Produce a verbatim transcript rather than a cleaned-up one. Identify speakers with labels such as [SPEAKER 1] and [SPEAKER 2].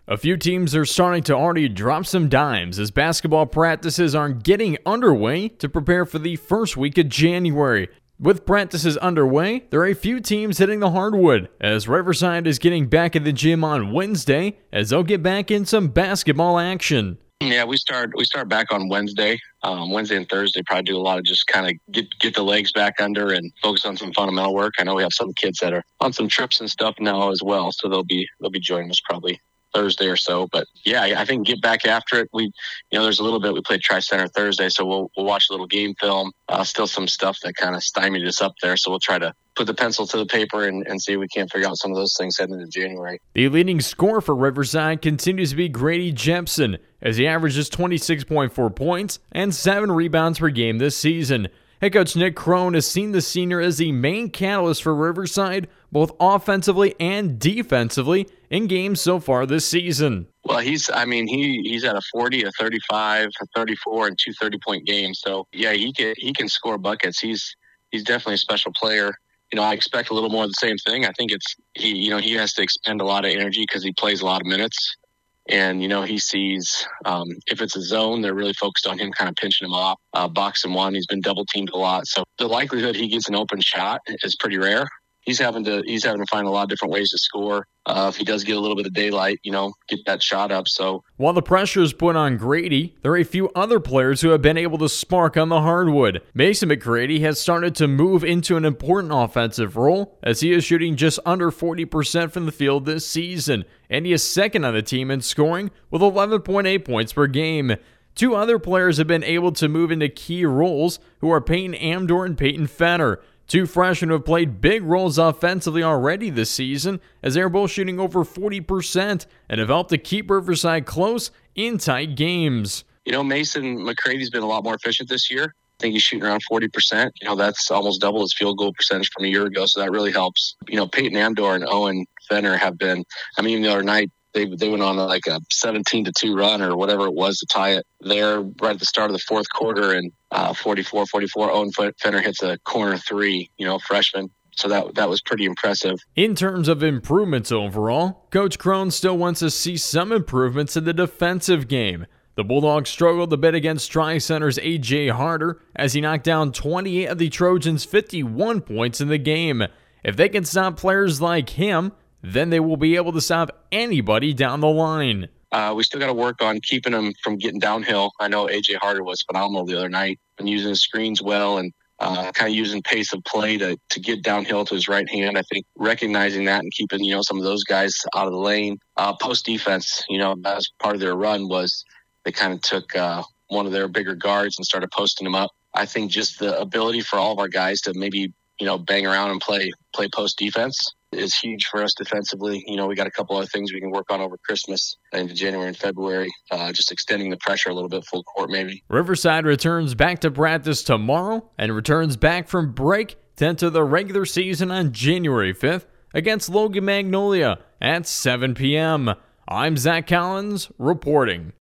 [SPEAKER 1] A few teams are starting to already drop some dimes as basketball practices are getting underway to prepare for the first week of January. With practices underway, there are a few teams hitting the hardwood, as Riverside is getting back at the gym on Wednesday as they'll get back in some basketball action.
[SPEAKER 2] Yeah, we start we start back on Wednesday. Um, Wednesday and Thursday probably do a lot of just kind of get get the legs back under and focus on some fundamental work. I know we have some kids that are on some trips and stuff now as well, so they'll be they'll be joining us probably Thursday or so. But yeah, I think get back after it. We, you know, there's a little bit. We played Tri-Center Thursday, so we'll we'll watch a little game film. Uh, still some stuff that kind of stymied us up there, so we'll try to put the pencil to the paper and, and see if we can't figure out some of those things heading into January.
[SPEAKER 1] The leading scorer for Riverside continues to be Grady Jepson, as he averages twenty-six point four points and seven rebounds per game this season. Head coach Nick Crone has seen the senior as the main catalyst for Riverside, both offensively and defensively, in games so far this season.
[SPEAKER 2] Well, he's, I mean, he he's at a forty, a thirty-five, a thirty-four, and two thirty-point games. So, yeah, he can, he can score buckets. He's he's definitely a special player. You know, I expect a little more of the same thing. I think it's, he, you know, he has to expend a lot of energy because he plays a lot of minutes. And, you know, he sees um, if it's a zone, they're really focused on him kind of pinching him off. Uh, box and one, he's been double teamed a lot. So the likelihood he gets an open shot is pretty rare. He's having to he's having to find a lot of different ways to score. Uh, if he does get a little bit of daylight, you know, get that shot up. So
[SPEAKER 1] while the pressure is put on Grady, there are a few other players who have been able to spark on the hardwood. Mason McGrady has started to move into an important offensive role as he is shooting just under forty percent from the field this season, and he is second on the team in scoring with eleven point eight points per game. Two other players have been able to move into key roles, who are Peyton Amdor and Peyton Fenner. Two freshmen who have played big roles offensively already this season, as they're both shooting over forty percent and have helped to keep Riverside close in tight games.
[SPEAKER 2] You know, Mason McCrady's been a lot more efficient this year. I think he's shooting around forty percent. You know, that's almost double his field goal percentage from a year ago, so that really helps. You know, Peyton Amdor and Owen Fenner have been, I mean, the other night, They they went on like a seventeen to two run or whatever it was to tie it there right at the start of the fourth quarter, and uh, forty-four forty-four, Owen Fenner hits a corner three, you know, freshman. So that that was pretty impressive.
[SPEAKER 1] In terms of improvements overall, Coach Crone still wants to see some improvements in the defensive game. The Bulldogs struggled a bit against Tri-Center's A J Harder as he knocked down twenty-eight of the Trojans' fifty-one points in the game. If they can stop players like him, then they will be able to stop anybody down the line.
[SPEAKER 2] Uh, we still got to work on keeping him from getting downhill. I know A J Harder was phenomenal the other night and using his screens well and uh, kind of using pace of play to, to get downhill to his right hand. I think recognizing that and keeping, you know, some of those guys out of the lane. Uh, post defense, you know, as part of their run was they kind of took uh, one of their bigger guards and started posting him up. I think just the ability for all of our guys to maybe, you know, bang around and play play post defense is huge for us defensively. You know, we got a couple other things we can work on over Christmas into January and February, uh, just extending the pressure a little bit full court maybe.
[SPEAKER 1] Riverside returns back to practice tomorrow and returns back from break to enter the regular season on January fifth against Logan Magnolia at seven p.m. I'm Zach Collins reporting.